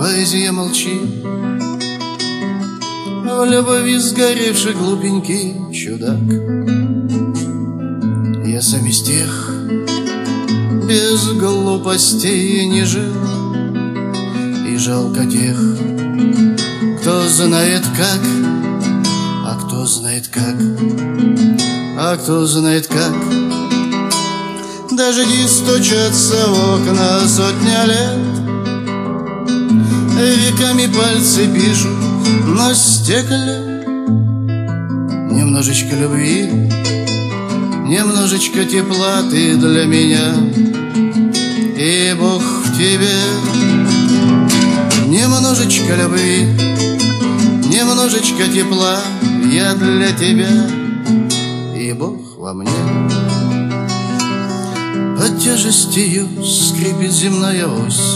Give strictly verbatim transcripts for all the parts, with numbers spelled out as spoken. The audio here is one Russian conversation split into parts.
поэзия молчит. В любви сгоревший глупенький чудак. Я сам из тех, без глупостей не жил. И жалко тех, кто знает как, а кто знает как, а кто знает как. Дожди стучатся в окна сотня лет, веками пальцы пишут на стекле. Немножечко любви, немножечко тепла ты для меня, и Бог в тебе. Немножечко любви, немножечко тепла я для тебя, и Бог во мне. Под тяжестью скрипит земная ось,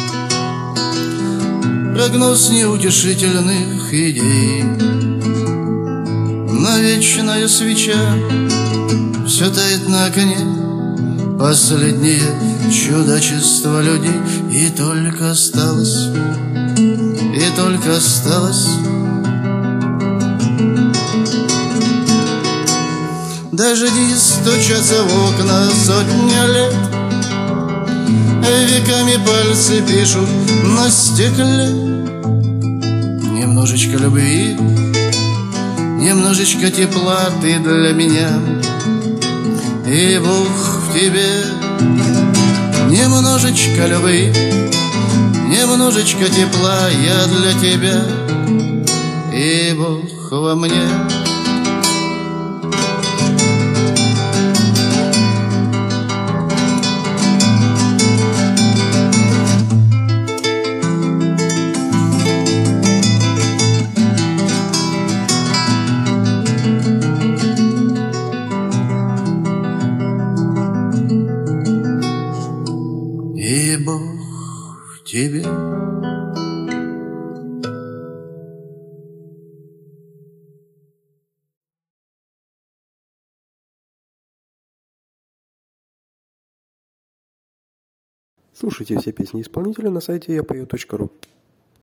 прогноз неутешительных идей. Но вечная свеча все тает на окне, последнее чудачество людей. И только осталось, и только осталось дожди стучатся в окна сотня лет, веками пальцы пишут на стекле. Немножечко любви, немножечко тепла ты для меня, и Бог в тебе. Немножечко любви, немножечко тепла я для тебя, и Бог во мне. И Бог в тебе. Слушайте все песни исполнителя на сайте я пою точка ру.